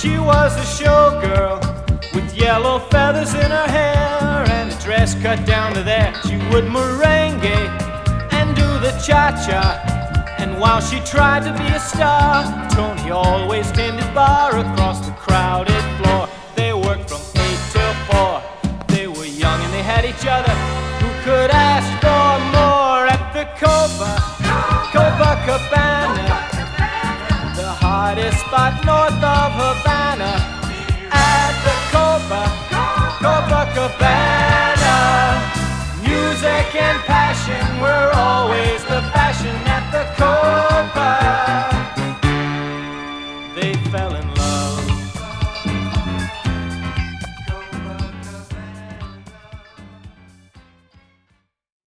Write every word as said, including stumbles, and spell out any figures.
She was a showgirl with yellow feathers in her hair and a dress cut down to there. She would merengue and do the cha-cha. And while she tried to be a star, Tony always tended bar across the crowded floor. They worked from eight till four. They were young and they had each other. Who could ask for more at the Copa, Copacabana, the hottest spot north of Havana? At the Copa, Copacabana, music and passion were